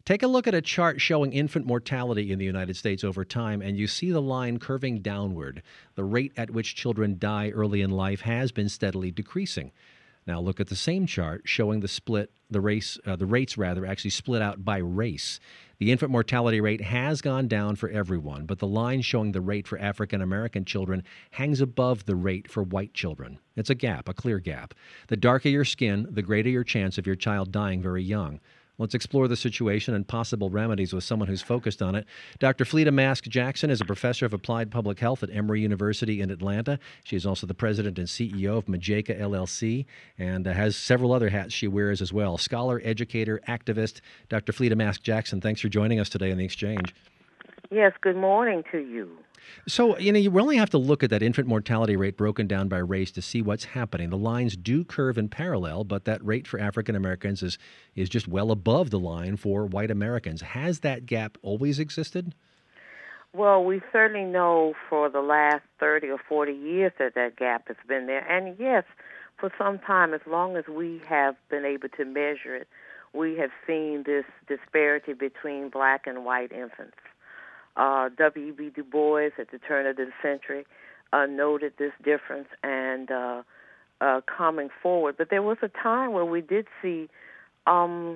Take a look at a chart showing infant mortality in the United States over time, and you see the line curving downward. The rate at which children die early in life has been steadily decreasing. Now look at the same chart showing the rates actually split out by race. The infant mortality rate has gone down for everyone, but the line showing the rate for African American children hangs above the rate for white children. It's a gap, a clear gap. The darker your skin, the greater your chance of your child dying very young. Let's explore the situation and possible remedies with someone who's focused on it. Dr. Fleta Mask Jackson is a professor of applied public health at Emory University in Atlanta. She is also the president and CEO of Majeka LLC and has several other hats she wears as well. Scholar, educator, activist. Dr. Fleta Mask Jackson, thanks for joining us today on The Exchange. Yes, good morning to you. So, you only have to look at that infant mortality rate broken down by race to see what's happening. The lines do curve in parallel, but that rate for African Americans is just well above the line for white Americans. Has that gap always existed? Well, we certainly know for the last 30 or 40 years that gap has been there. And yes, for some time, as long as we have been able to measure it, we have seen this disparity between black and white infants. W.B. Du Bois at the turn of the century noted this difference and coming forward. But there was a time where we did see a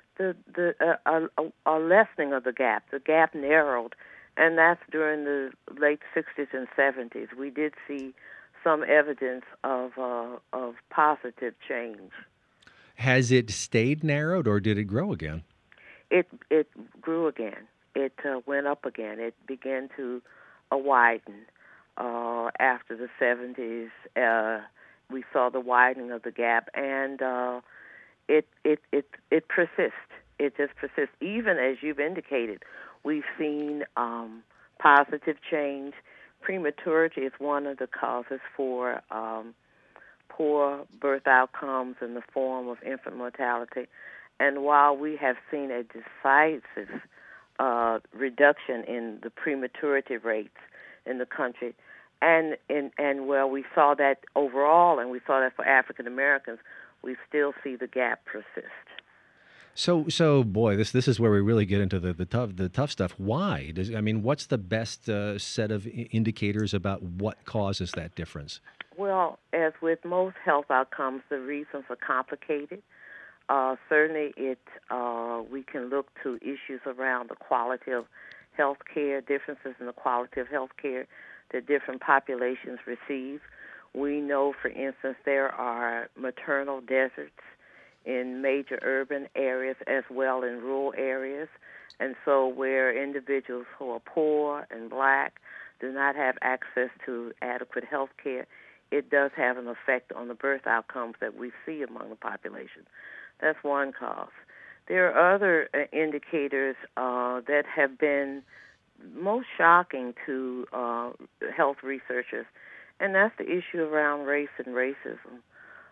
lessening of the gap. The gap narrowed, and that's during the late 60s and 70s. We did see some evidence of positive change. Has it stayed narrowed, or did it grow again? It grew again. It went up again. It began to widen after the 70s. We saw the widening of the gap, and it persists. It just persists. Even as you've indicated, we've seen positive change. Prematurity is one of the causes for poor birth outcomes in the form of infant mortality. And while we have seen a decisive reduction in the prematurity rates in the country, and where we saw that overall, and we saw that for African Americans, we still see the gap persist. So, boy, this is where we really get into the tough stuff. Why? What's the best set of indicators about what causes that difference? Well, as with most health outcomes, the reasons are complicated. Certainly, we can look to issues around the quality of health care, differences in the quality of health care that different populations receive. We know, for instance, there are maternal deserts in major urban areas as well in rural areas. And so where individuals who are poor and black do not have access to adequate health care, it does have an effect on the birth outcomes that we see among the population. That's one cause. There are other indicators that have been most shocking to health researchers, and that's the issue around race and racism.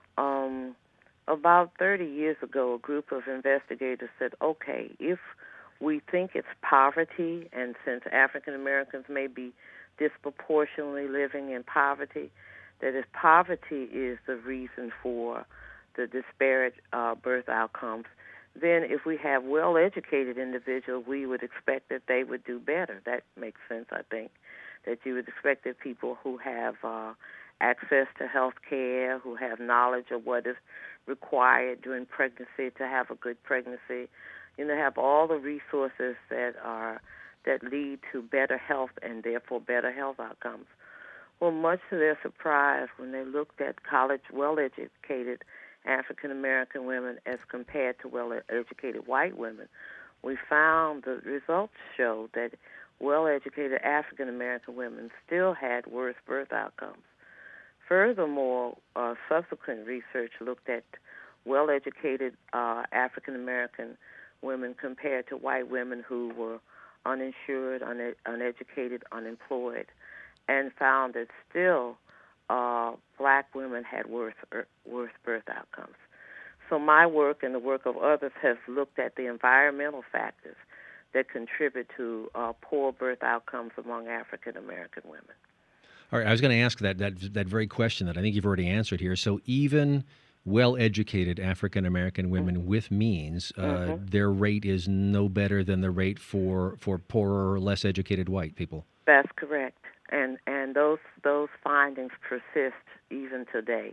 About 30 years ago, a group of investigators said, okay, if we think it's poverty, and since African Americans may be disproportionately living in poverty, that if poverty is the reason for the disparate birth outcomes, then if we have well-educated individuals, we would expect that they would do better. That makes sense, I think, that you would expect that people who have access to health care, who have knowledge of what is required during pregnancy to have a good pregnancy, have all the resources that lead to better health and therefore better health outcomes. Well, much to their surprise, when they looked at college well-educated African American women as compared to well-educated white women, we found the results showed that well-educated African American women still had worse birth outcomes. Furthermore, subsequent research looked at well-educated African American women compared to white women who were uninsured, uneducated, unemployed, and found that still black women had worse birth outcomes. So my work and the work of others has looked at the environmental factors that contribute to poor birth outcomes among African American women. All right, I was going to ask that very question that I think you've already answered here. So even well-educated African American women with means, their rate is no better than the rate for poorer, less educated white people. That's correct, and those findings persist even today,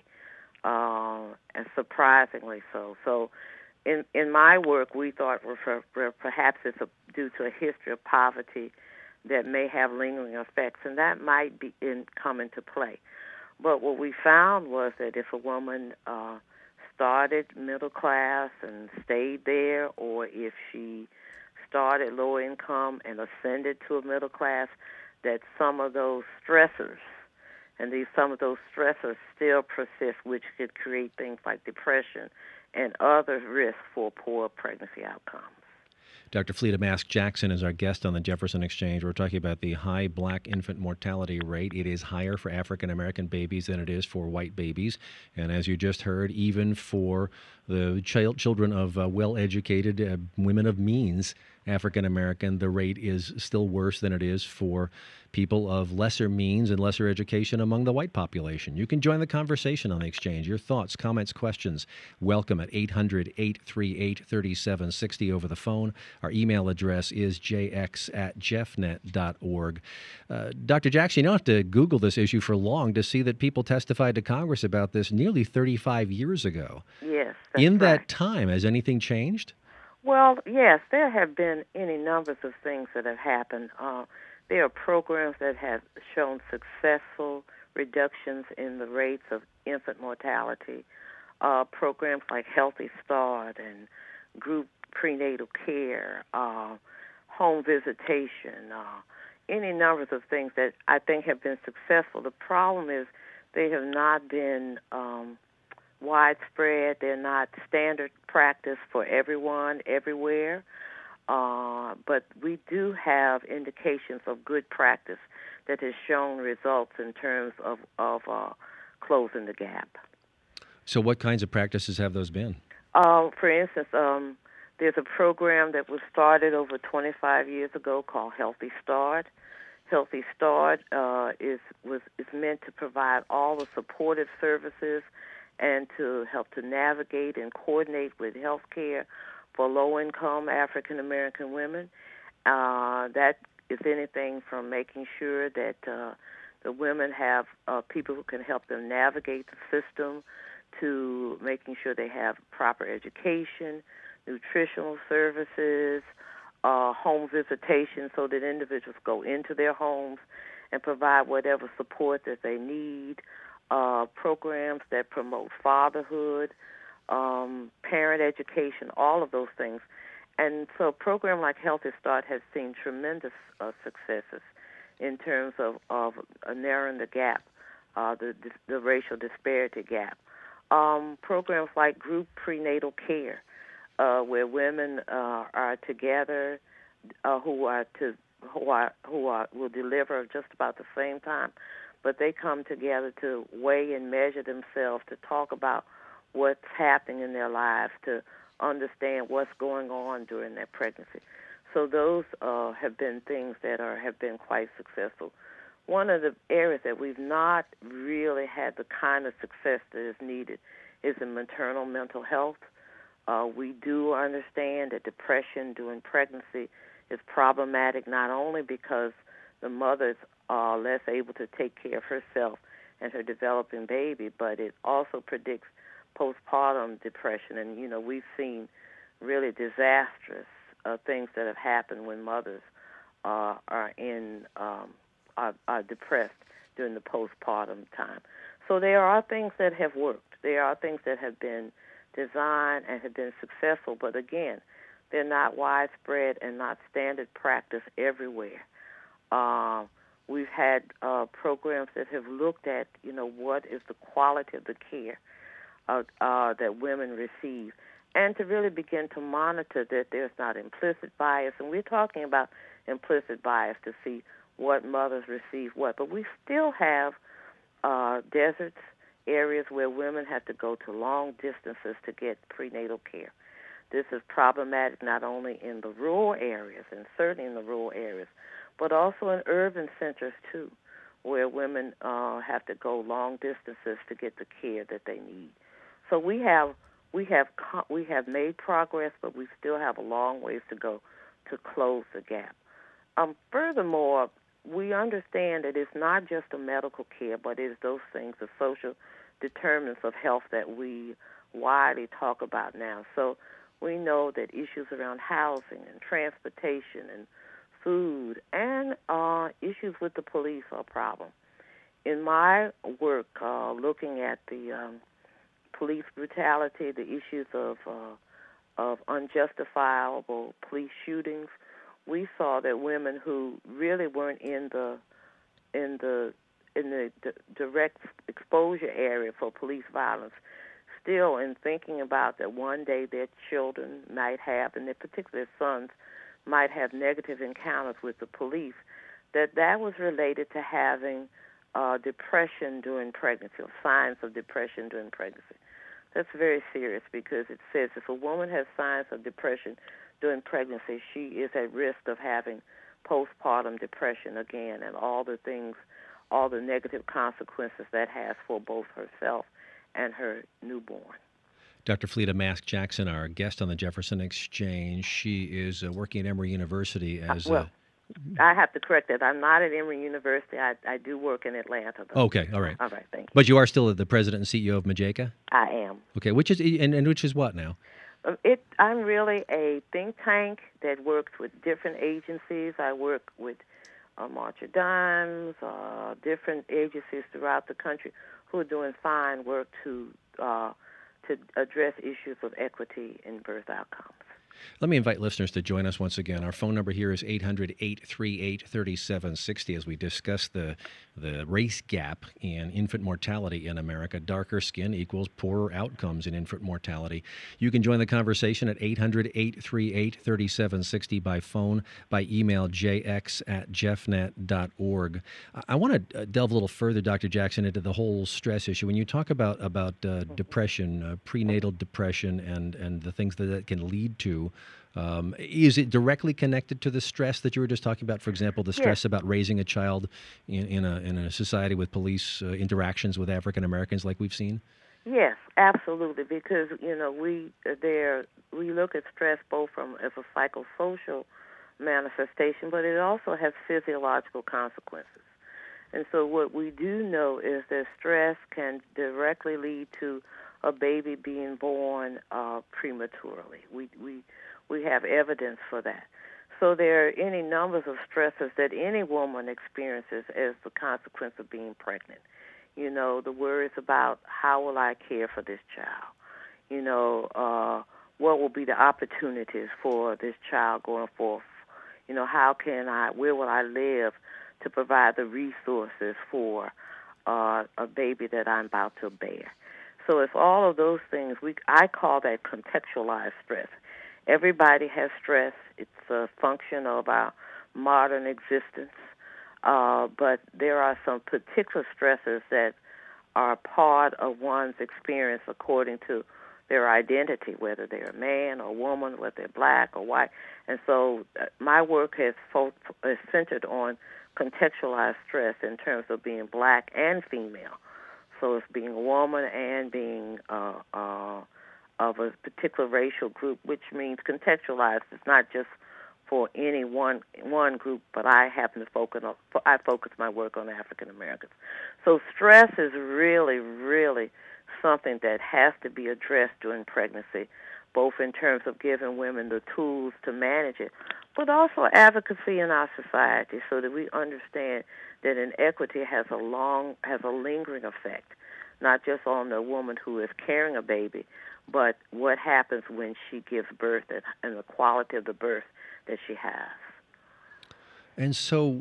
and surprisingly so. So, in my work, we thought perhaps it's due to a history of poverty that may have lingering effects, and that might come into play. But what we found was that if a woman started middle class and stayed there, or if she started low income and ascended to a middle class, that some of those stressors some of those stressors still persist, which could create things like depression and other risks for poor pregnancy outcomes. Dr. Fleta Mask Jackson is our guest on the Jefferson Exchange. We're talking about the high black infant mortality rate. It is higher for African American babies than it is for white babies. And as you just heard, even for the children of well-educated women of means, African American, the rate is still worse than it is for people of lesser means and lesser education among the white population. You can join the conversation on the Exchange. Your thoughts, comments, questions, welcome at 800-838-3760 over the phone. Our email address is jx@jeffnet.org. Dr. Jackson, you don't have to Google this issue for long to see that people testified to Congress about this nearly 35 years ago. Yes, that's In that right. time, has anything changed? Well, yes, there have been any numbers of things that have happened. There are programs that have shown successful reductions in the rates of infant mortality. Programs like Healthy Start and group prenatal care, home visitation, any numbers of things that I think have been successful. The problem is they have not been widespread. They're not standard practice for everyone, everywhere. But we do have indications of good practice that has shown results in terms of closing the gap. So what kinds of practices have those been? For instance, there's a program that was started over 25 years ago called Healthy Start. Healthy Start is meant to provide all the supportive services and to help to navigate and coordinate with health care for low-income African American women. That is anything from making sure that the women have people who can help them navigate the system, to making sure they have proper education, nutritional services, home visitation, so that individuals go into their homes and provide whatever support that they need, programs that promote fatherhood, parent education, all of those things. And so a program like Healthy Start has seen tremendous successes in terms of narrowing the gap, the racial disparity gap. Programs like group prenatal care, where women are together, who will deliver just about the same time, but they come together to weigh and measure themselves, to talk about what's happening in their lives, to understand what's going on during their pregnancy. So those have been things that have been quite successful. One of the areas that we've not really had the kind of success that is needed is in maternal mental health. We do understand that depression during pregnancy is problematic, not only because the mother's less able to take care of herself and her developing baby, but it also predicts postpartum depression. And, we've seen really disastrous things that have happened when mothers are depressed during the postpartum time. So there are things that have worked. There are things that have been designed and have been successful, but again, they're not widespread and not standard practice everywhere. We've had programs that have looked at, what is the quality of the care that women receive, and to really begin to monitor that there's not implicit bias. And we're talking about implicit bias to see what mothers receive what. But we still have deserts, areas where women have to go to long distances to get prenatal care. This is problematic not only in the rural areas, and certainly in the rural areas, but also in urban centers too, where women have to go long distances to get the care that they need. So we have made progress, but we still have a long ways to go to close the gap. Furthermore, we understand that it's not just the medical care, but it's those things, the social determinants of health that we widely talk about now. So we know that issues around housing and transportation and food and issues with the police are a problem. In my work, looking at the police brutality, the issues of unjustifiable police shootings, we saw that women who really weren't in the direct exposure area for police violence, still in thinking about that one day their children might have, and their particular sons might have negative encounters with the police, that was related to having depression during pregnancy, or signs of depression during pregnancy. That's very serious because it says if a woman has signs of depression during pregnancy, she is at risk of having postpartum depression again, and all the negative consequences that has for both herself and her newborn. Dr. Fleta Mask Jackson, our guest on the Jefferson Exchange, she is working at Emory University as I have to correct that. I'm not at Emory University. I do work in Atlanta, though. Okay, all right. All right, thank you. But you are still the president and CEO of MJCA? I am. Okay, which is what now? I'm really a think tank that works with different agencies. I work with March of Dimes, different agencies throughout the country who are doing fine work to address issues of equity in birth outcomes. Let me invite listeners to join us once again. Our phone number here is 800-838-3760 as we discuss the race gap in infant mortality in America. Darker skin equals poorer outcomes in infant mortality. You can join the conversation at 800-838-3760 by phone, by email, jx@jeffnet.org. I want to delve a little further, Dr. Jackson, into the whole stress issue. When you talk about depression, prenatal depression, and the things that can lead to, is it directly connected to the stress that you were just talking about? For example, the stress about raising a child in a society with police interactions with African Americans, like we've seen. Yes, absolutely. Because we look at stress both as a psychosocial manifestation, but it also has physiological consequences. And so what we do know is that stress can directly lead to a baby being born prematurely. We have evidence for that. So there are any numbers of stresses that any woman experiences as the consequence of being pregnant. The worries about how will I care for this child? What will be the opportunities for this child going forth? Where will I live to provide the resources for a baby that I'm about to bear? So it's all of those things. I call that contextualized stress. Everybody has stress. It's a function of our modern existence. But there are some particular stresses that are part of one's experience according to their identity, whether they're a man or woman, whether they're black or white. And so my work is centered on contextualized stress in terms of being black and female. So it's being a woman and being of a particular racial group, which means contextualized. It's not just for any one group, but I focus my work on African Americans. So stress is really, really something that has to be addressed during pregnancy, both in terms of giving women the tools to manage it, but also advocacy in our society so that we understand that inequity has a lingering effect, not just on the woman who is carrying a baby, but what happens when she gives birth and the quality of the birth that she has. And so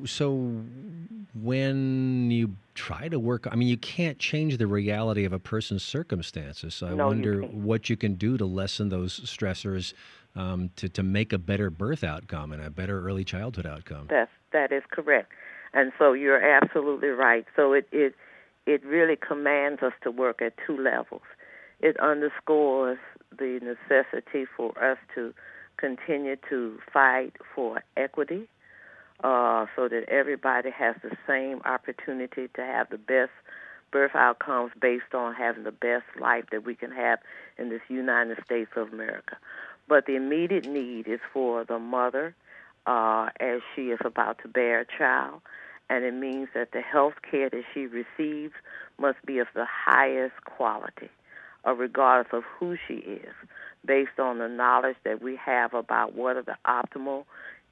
when you try to work, you can't change the reality of a person's circumstances. So I wonder what you can do to lessen those stressors to make a better birth outcome and a better early childhood outcome. That is correct. And so you're absolutely right. So it really commands us to work at two levels. It underscores the necessity for us to continue to fight for equity, so that everybody has the same opportunity to have the best birth outcomes based on having the best life that we can have in this United States of America. But the immediate need is for the mother as she is about to bear a child, and it means that the health care that she receives must be of the highest quality, regardless of who she is, based on the knowledge that we have about what are the optimal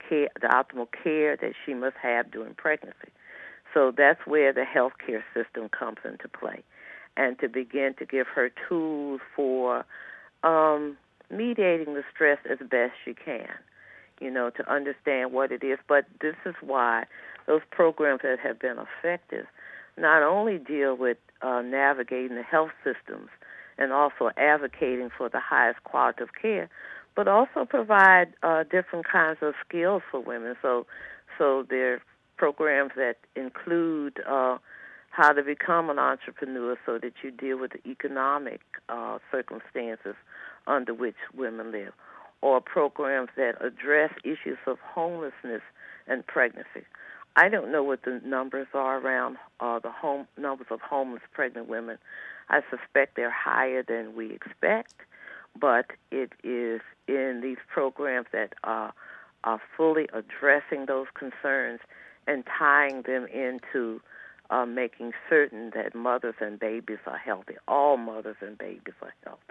care that she must have during pregnancy. So that's where the healthcare system comes into play, and to begin to give her tools for mediating the stress as best she can, to understand what it is. But this is why those programs that have been effective not only deal with navigating the health systems and also advocating for the highest quality of care, but also provide different kinds of skills for women. So there are programs that include how to become an entrepreneur so that you deal with the economic circumstances under which women live, or programs that address issues of homelessness and pregnancy. I don't know what the numbers are around numbers of homeless pregnant women. I suspect they're higher than we expect, but it is in these programs that are fully addressing those concerns and tying them into making certain that mothers and babies are healthy. All mothers and babies are healthy.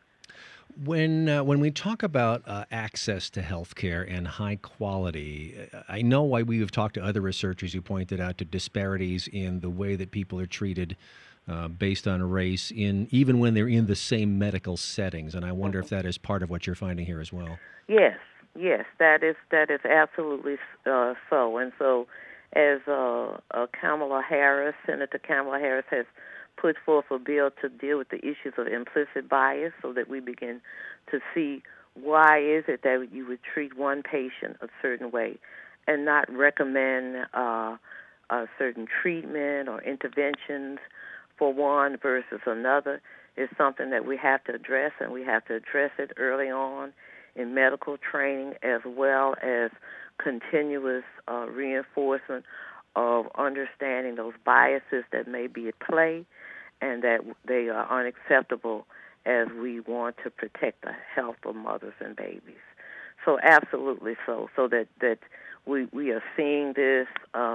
When we talk about access to health care and high quality, I know why we have talked to other researchers who pointed out to disparities in the way that people are treated based on race, even when they're in the same medical settings. And I wonder if that is part of what you're finding here as well. Yes, that is absolutely so. And so, as Kamala Harris, Senator Kamala Harris, has put forth a bill to deal with the issues of implicit bias, so that we begin to see why is it that you would treat one patient a certain way and not recommend a certain treatment or interventions for one versus another, is something that we have to address, and we have to address it early on in medical training, as well as continuous reinforcement of understanding those biases that may be at play and that they are unacceptable as we want to protect the health of mothers and babies. So absolutely so that we are seeing this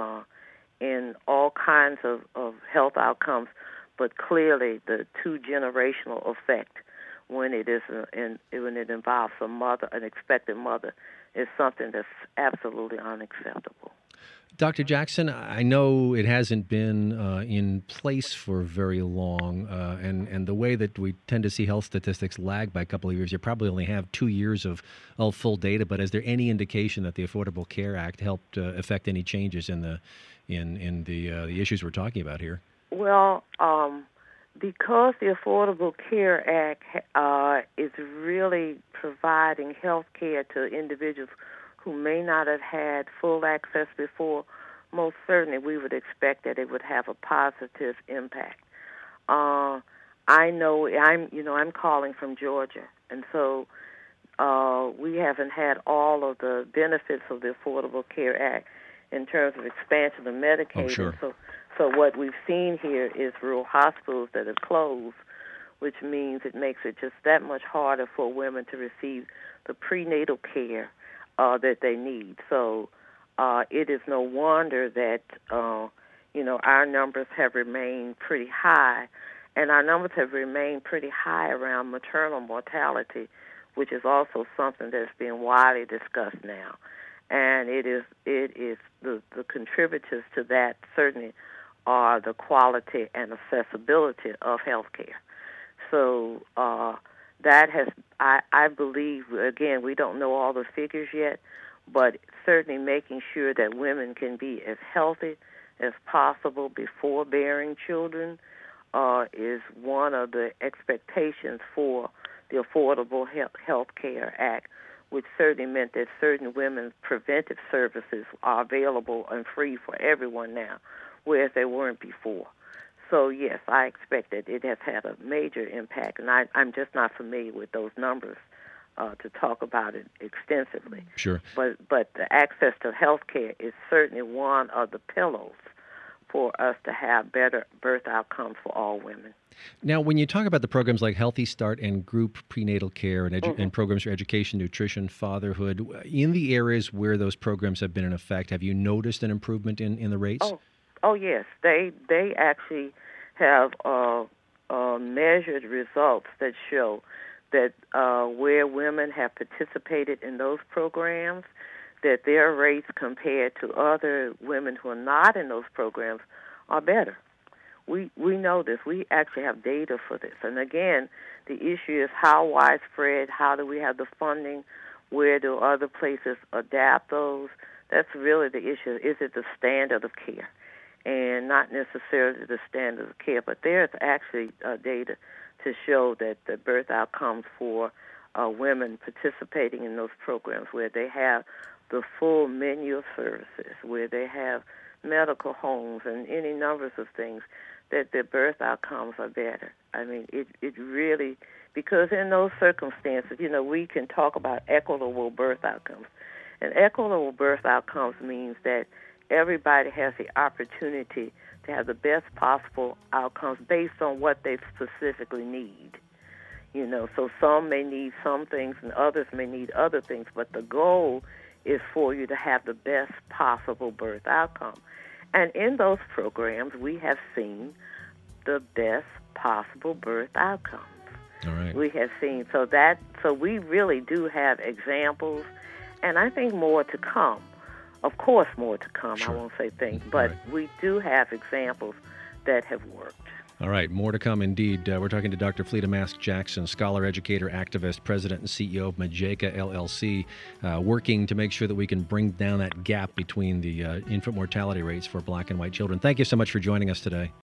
in all kinds of health outcomes, but clearly the two-generational effect when it involves a mother, an expectant mother, is something that's absolutely unacceptable. Dr. Jackson, I know it hasn't been in place for very long, and the way that we tend to see health statistics lag by a couple of years, you probably only have 2 years of full data, but is there any indication that the Affordable Care Act helped affect any changes in the issues we're talking about here? Well, because the Affordable Care Act is really providing health care to individuals who may not have had full access before, most certainly we would expect that it would have a positive impact. I know I'm calling from Georgia, and so we haven't had all of the benefits of the Affordable Care Act in terms of expansion of Medicaid. Oh, sure. So what we've seen here is rural hospitals that are closed, which means it makes it just that much harder for women to receive the prenatal care that they need. So it is no wonder that our numbers have remained pretty high, and our numbers have remained pretty high around maternal mortality, which is also something that's being widely discussed now. And it is the contributors to that certainly are the quality and accessibility of health care. So that has, I believe, again, we don't know all the figures yet, but certainly making sure that women can be as healthy as possible before bearing children is one of the expectations for the Affordable Health Care Act, which certainly meant that certain women's preventive services are available and free for everyone now, whereas they weren't before. So, yes, I expect that it has had a major impact, and I'm just not familiar with those numbers to talk about it extensively. Sure. But the access to health care is certainly one of the pillars for us to have better birth outcomes for all women. Now, when you talk about the programs like Healthy Start and group prenatal care and programs for education, nutrition, fatherhood, in the areas where those programs have been in effect, have you noticed an improvement in the rates? Oh yes. They actually have measured results that show that where women have participated in those programs, that their rates compared to other women who are not in those programs are better. We know this. We actually have data for this. And again, the issue is how widespread, how do we have the funding, where do other places adapt those? That's really the issue. Is it the standard of care? And not necessarily the standard of care, but there's actually data to show that the birth outcomes for women participating in those programs where they have the full menu of services, where they have medical homes and any numbers of things, that their birth outcomes are better. I mean, it really, because in those circumstances, we can talk about equitable birth outcomes. And equitable birth outcomes means that everybody has the opportunity to have the best possible outcomes based on what they specifically need. So some may need some things and others may need other things, but the goal is for you to have the best possible birth outcome. And in those programs, we have seen the best possible birth outcomes. All right. We have seen, so we really do have examples, and I think more to come. Of course, more to come. Sure. I won't say things, but we do have examples that have worked. All right, more to come indeed. We're talking to Dr. Fleta Mask Jackson, scholar, educator, activist, president, and CEO of Majeka LLC, working to make sure that we can bring down that gap between the infant mortality rates for black and white children. Thank you so much for joining us today.